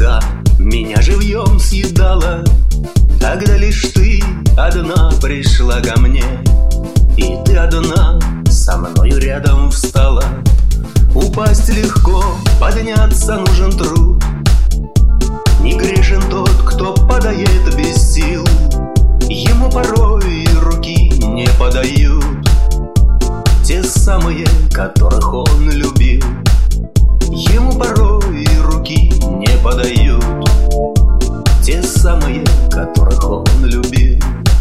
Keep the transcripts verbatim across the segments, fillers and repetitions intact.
тоска меня живьем съедала, когда лишь ты одна пришла ко мне, и ты одна со мною рядом встала. Упасть легко, подняться нужен труд. Не грешен тот, кто падает без сил. Ему порой руки не подают те самые, которых он любил. Ему порой руки не подают те самые, которых он любил.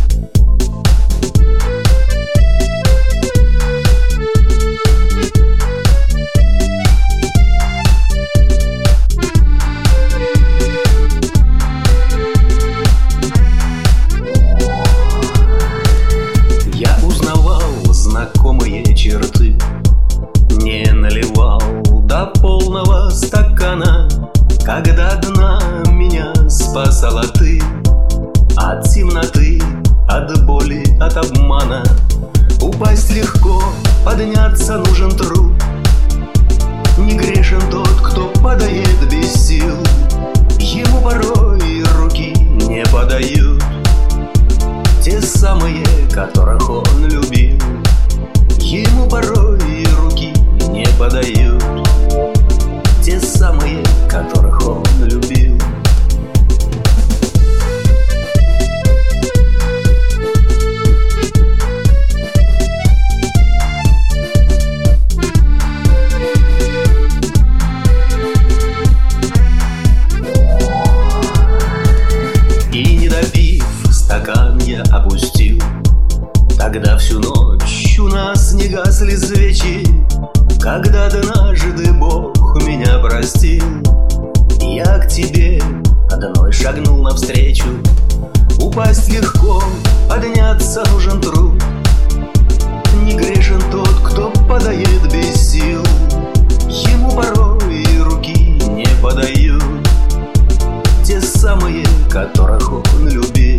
Я узнавал знакомые черты, не наливал до полного стакана, когда одна меня спасала ты от темноты, от боли, от обмана. Упасть легко, подняться нужен труд. Не грешен тот, кто падает без сил. Ему порой руки не подают те самые, которых он любил. Ему порой руки не подают те самые, которых он любил. И не допив, стакан я опустил. Тогда всю ночь у нас не гасли свечи. Когда однажды Бог меня простил, я к тебе одной шагнул навстречу. Упасть легко, подняться нужен труд. Не грешен тот, кто падает без сил. Ему порой руки не подают те самые, которых он любил.